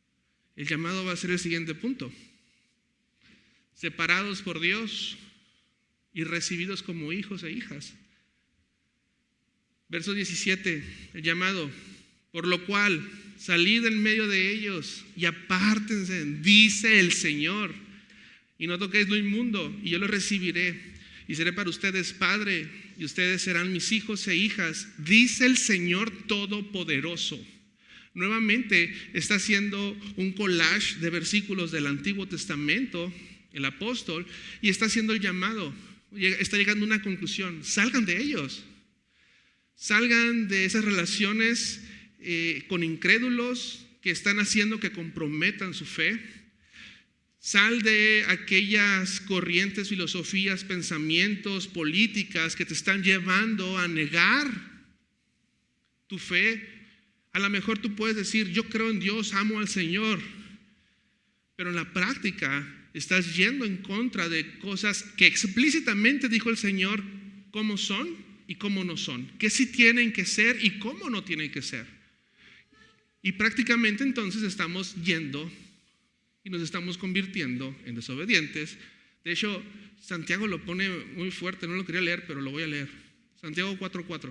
El llamado va a ser el siguiente punto: separados por Dios y recibidos como hijos e hijas. Verso diecisiete, el llamado: por lo cual, salid en medio de ellos y apártense, dice el Señor, y no toquéis lo inmundo, y yo lo recibiré, y seré para ustedes padre, y ustedes serán mis hijos e hijas, dice el Señor Todopoderoso. Nuevamente está haciendo un collage de versículos del Antiguo Testamento, el apóstol, y está haciendo el llamado, está llegando a una conclusión: salgan de ellos, salgan de esas relaciones eh, con incrédulos que están haciendo que comprometan su fe. Sal de aquellas corrientes, filosofías, pensamientos, políticas que te están llevando a negar tu fe. A lo mejor tú puedes decir: yo creo en Dios, amo al Señor, pero en la práctica estás yendo en contra de cosas que explícitamente dijo el Señor cómo son y cómo no son, qué sí tienen que ser y cómo no tienen que ser. Y prácticamente entonces estamos yendo y nos estamos convirtiendo en desobedientes. De hecho, Santiago lo pone muy fuerte, no lo quería leer, pero lo voy a leer. Santiago cuatro cuatro.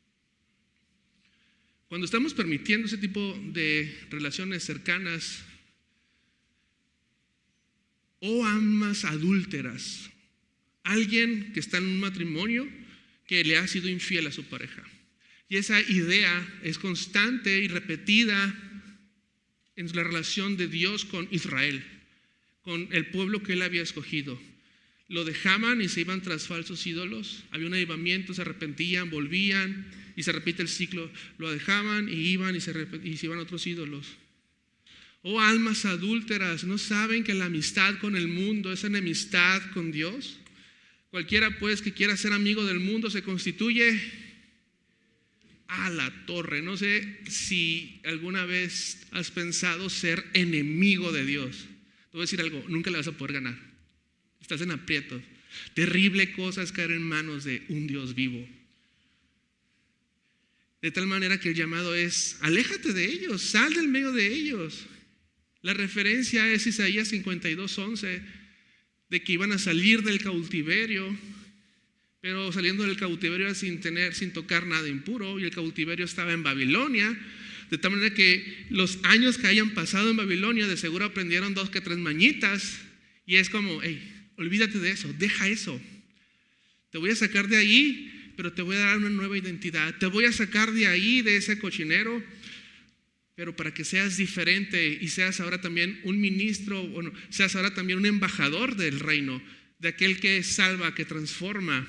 Cuando estamos permitiendo ese tipo de relaciones cercanas, o almas adúlteras, alguien que está en un matrimonio que le ha sido infiel a su pareja. Y esa idea es constante y repetida en la relación de Dios con Israel, con el pueblo que él había escogido. Lo dejaban y se iban tras falsos ídolos. Había un avivamiento, se arrepentían, volvían y se repite el ciclo. Lo dejaban y iban y se, y se iban a otros ídolos. Oh almas adúlteras, ¿no saben que la amistad con el mundo es enemistad con Dios? Cualquiera pues que quiera ser amigo del mundo se constituye a la torre. No sé si alguna vez has pensado ser enemigo de Dios. Te voy a decir algo: nunca le vas a poder ganar. Estás en aprietos. Terrible cosa es caer en manos de un Dios vivo. De tal manera que el llamado es: aléjate de ellos, sal del medio de ellos. La referencia es Isaías cincuenta y dos once, de que iban a salir del cautiverio, pero saliendo del cautiverio sin tener, sin tocar nada impuro, y el cautiverio estaba en Babilonia, de tal manera que los años que hayan pasado en Babilonia de seguro aprendieron dos que tres mañitas, y es como: hey, olvídate de eso, deja eso, te voy a sacar de ahí, pero te voy a dar una nueva identidad, te voy a sacar de ahí, de ese cochinero, pero para que seas diferente y seas ahora también un ministro, bueno, seas ahora también un embajador del reino, de aquel que salva, que transforma.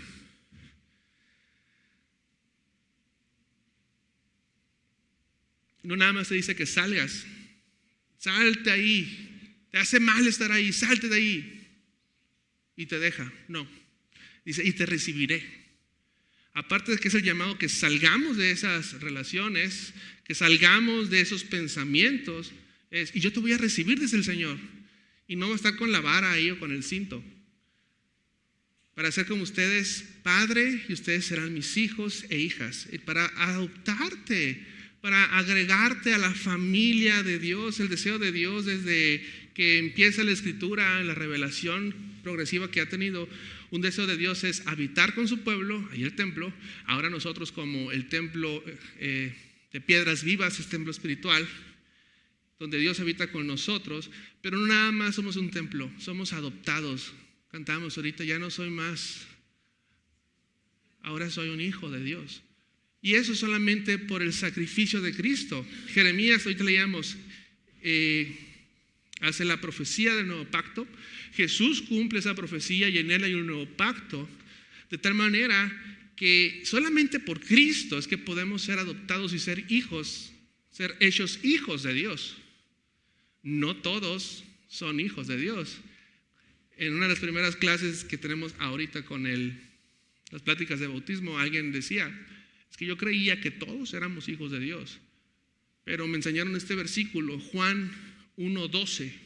No nada más te dice que salgas, salte ahí, te hace mal estar ahí, salte de ahí, y te deja. No, dice: y te recibiré. Aparte de que es el llamado que salgamos de esas relaciones, que salgamos de esos pensamientos, es: y yo te voy a recibir, dice el Señor, y no estar con la vara ahí o con el cinto, para ser como ustedes, padre, y ustedes serán mis hijos e hijas, y para adoptarte, para agregarte a la familia de Dios. El deseo de Dios desde que empieza la Escritura, la revelación progresiva que ha tenido, un deseo de Dios es habitar con su pueblo, ahí el templo. Ahora nosotros, como el templo eh, de piedras vivas, es templo espiritual, donde Dios habita con nosotros, pero no nada más somos un templo, somos adoptados. Cantamos ahorita: ya no soy más, ahora soy un hijo de Dios. Y eso solamente por el sacrificio de Cristo. Jeremías, ahorita leíamos, eh, hace la profecía del nuevo pacto. Jesús cumple esa profecía y en él hay un nuevo pacto, de tal manera que solamente por Cristo es que podemos ser adoptados y ser hijos, ser hechos hijos de Dios. No todos son hijos de Dios. En una de las primeras clases que tenemos ahorita con el, las pláticas de bautismo, alguien decía: es que yo creía que todos éramos hijos de Dios, pero me enseñaron este versículo, Juan uno doce.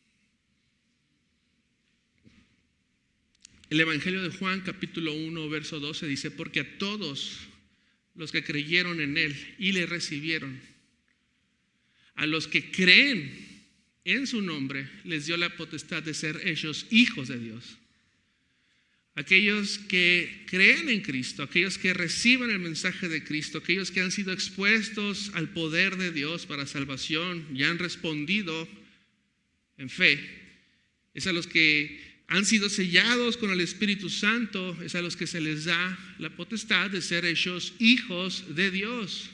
El Evangelio de Juan, capítulo uno, verso doce, dice: porque a todos los que creyeron en él y le recibieron, a los que creen en su nombre les dio la potestad de ser hechos hijos de Dios. Aquellos que creen en Cristo, aquellos que reciben el mensaje de Cristo, aquellos que han sido expuestos al poder de Dios para salvación y han respondido en fe, es a los que han sido sellados con el Espíritu Santo, es a los que se les da la potestad de ser hechos hijos de Dios.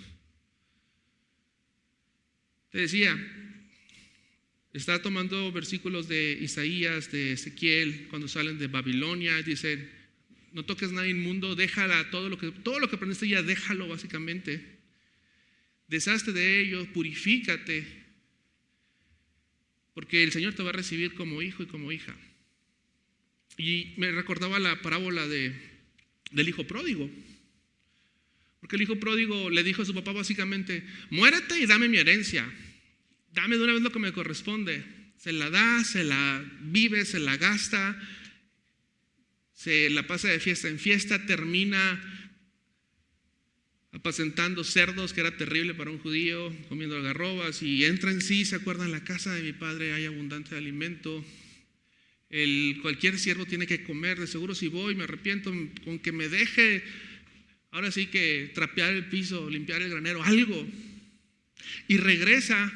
Te decía, está tomando versículos de Isaías, de Ezequiel, cuando salen de Babilonia, dicen, no toques nada inmundo, déjala, todo lo que, todo lo que aprendiste ya, déjalo básicamente. Deshazte de ello, purifícate, porque el Señor te va a recibir como hijo y como hija. Y me recordaba la parábola de, del hijo pródigo. Porque el hijo pródigo le dijo a su papá básicamente, muérete y dame mi herencia. Dame de una vez lo que me corresponde. Se la da, se la vive, se la gasta, se la pasa de fiesta en fiesta, termina apacentando cerdos, que era terrible para un judío, comiendo algarrobas, y entra en sí, se acuerda, en la casa de mi padre hay abundante alimento. El, cualquier siervo tiene que comer, de seguro si voy me arrepiento, con que me deje, ahora sí que trapear el piso, limpiar el granero, algo. Y regresa.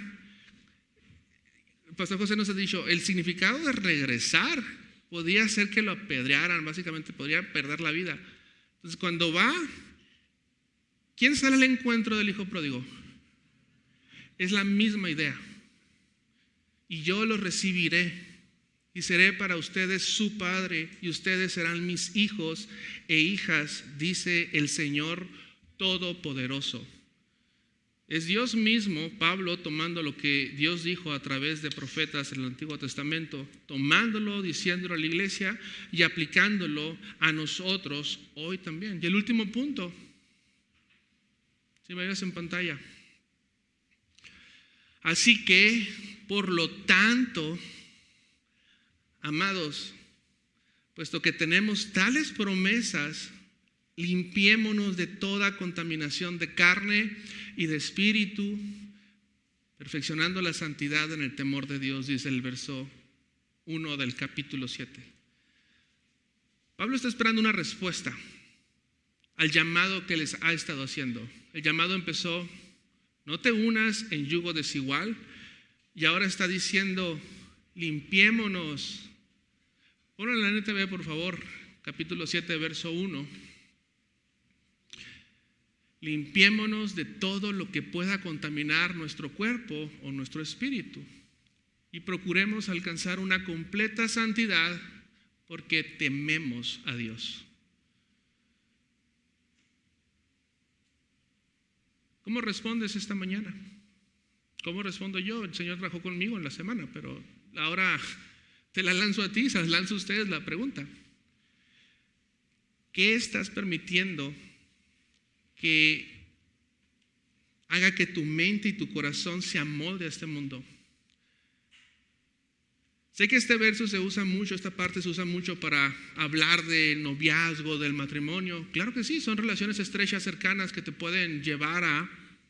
El pastor José nos ha dicho, el significado de regresar podía ser que lo apedrearan, básicamente podría perder la vida. Entonces cuando va, ¿quién sale al encuentro del hijo pródigo? Es la misma idea. Y yo los recibiré y seré para ustedes su padre y ustedes serán mis hijos e hijas, dice el Señor Todopoderoso. Es Dios mismo, Pablo, tomando lo que Dios dijo a través de profetas en el Antiguo Testamento, tomándolo, diciéndolo a la iglesia y aplicándolo a nosotros hoy también. Y el último punto, si me ves en pantalla. Así que, por lo tanto, amados, puesto que tenemos tales promesas, limpiémonos de toda contaminación de carne y de espíritu, perfeccionando la santidad en el temor de Dios, dice el verso uno del capítulo siete. Pablo está esperando una respuesta al llamado que les ha estado haciendo. El llamado empezó, no te unas en yugo desigual, y ahora está diciendo, limpiémonos. Ponlo en la N T V, por favor, capítulo siete, verso uno. Limpiémonos de todo lo que pueda contaminar nuestro cuerpo o nuestro espíritu y procuremos alcanzar una completa santidad porque tememos a Dios. ¿Cómo respondes esta mañana? ¿Cómo respondo yo? El Señor trabajó conmigo en la semana, pero ahora te la lanzo a ti, se las lanzo a ustedes la pregunta. ¿Qué estás permitiendo que haga que tu mente y tu corazón se amolde a este mundo? Sé que este verso se usa mucho, esta parte se usa mucho para hablar de noviazgo, del matrimonio. Claro que sí, son relaciones estrechas, cercanas que te pueden llevar a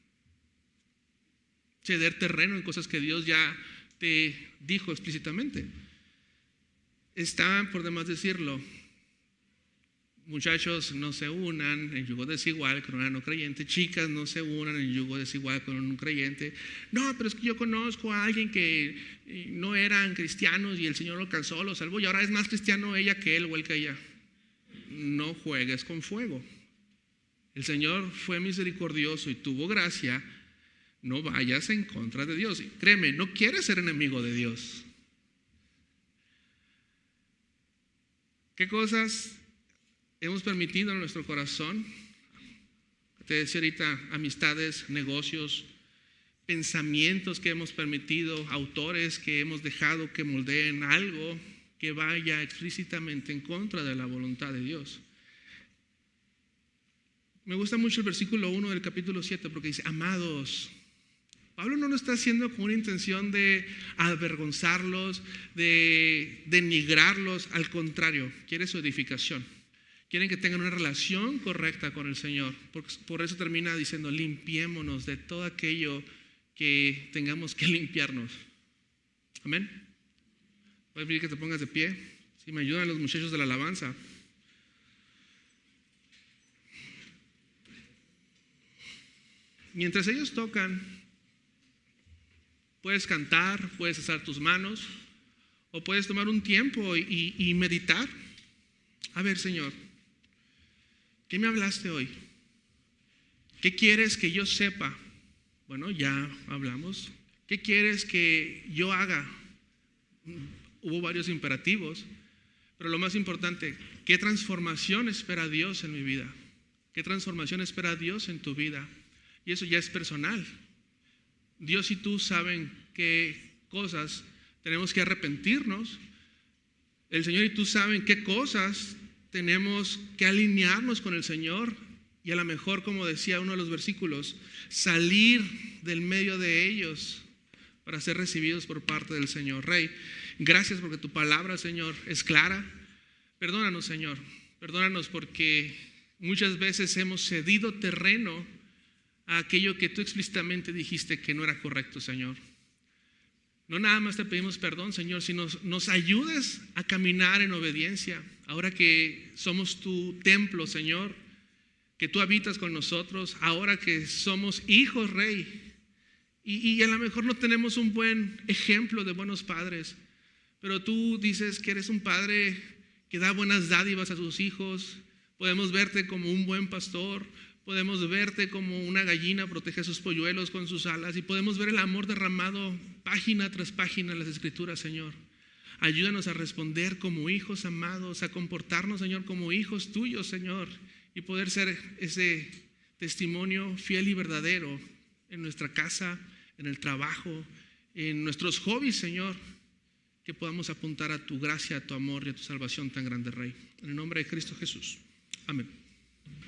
ceder terreno en cosas que Dios ya te dijo explícitamente. Está por demás decirlo. Muchachos, no se unan en yugo desigual con una no creyente. Chicas, no se unan en yugo desigual con un creyente. No, pero es que yo conozco a alguien que no eran cristianos y el Señor lo alcanzó, lo salvó y ahora es más cristiano ella que él o él que ella. No juegues con fuego. El Señor fue misericordioso y tuvo gracia. No vayas en contra de Dios. Créeme, no quieres ser enemigo de Dios. ¿Qué cosas hemos permitido en nuestro corazón? Te decía ahorita, amistades, negocios, pensamientos que hemos permitido, autores que hemos dejado que moldeen algo que vaya explícitamente en contra de la voluntad de Dios. Me gusta mucho el versículo uno del capítulo siete porque dice, amados. Pablo no lo está haciendo con una intención de avergonzarlos, de denigrarlos, al contrario, quiere su edificación. Quieren que tengan una relación correcta con el Señor. Por, por eso termina diciendo, limpiémonos de todo aquello que tengamos que limpiarnos. Amén. Voy a pedir que te pongas de pie. Si me ayudan los muchachos de la alabanza. Mientras ellos tocan, puedes cantar, puedes alzar tus manos, o puedes tomar un tiempo y, y, y meditar. A ver, Señor, ¿qué me hablaste hoy? ¿Qué quieres que yo sepa? Bueno, ya hablamos. ¿Qué quieres que yo haga? Hubo varios imperativos, pero lo más importante, ¿qué transformación espera Dios en mi vida? ¿Qué transformación espera Dios en tu vida? Y eso ya es personal. Dios y tú saben qué cosas tenemos que arrepentirnos. El Señor y tú saben qué cosas tenemos que alinearnos con el Señor. Y a lo mejor, como decía uno de los versículos, salir del medio de ellos para ser recibidos por parte del Señor. Rey, gracias porque tu palabra, Señor, es clara. Perdónanos, Señor. Perdónanos porque muchas veces hemos cedido terreno a aquello que tú explícitamente dijiste que no era correcto, Señor. No nada más te pedimos perdón, Señor, sino nos, nos ayudes a caminar en obediencia. Ahora que somos tu templo, Señor, que tú habitas con nosotros, ahora que somos hijos, Rey, y, y a lo mejor no tenemos un buen ejemplo de buenos padres, pero tú dices que eres un padre que da buenas dádivas a sus hijos. Podemos verte como un buen pastor, podemos verte como una gallina protege a sus polluelos con sus alas, y podemos ver el amor derramado página tras página en las Escrituras, Señor. Ayúdanos a responder como hijos amados, a comportarnos, Señor, como hijos tuyos, Señor, y poder ser ese testimonio fiel y verdadero en nuestra casa, en el trabajo, en nuestros hobbies, Señor, que podamos apuntar a tu gracia, a tu amor y a tu salvación tan grande, Rey. En el nombre de Cristo Jesús. Amén.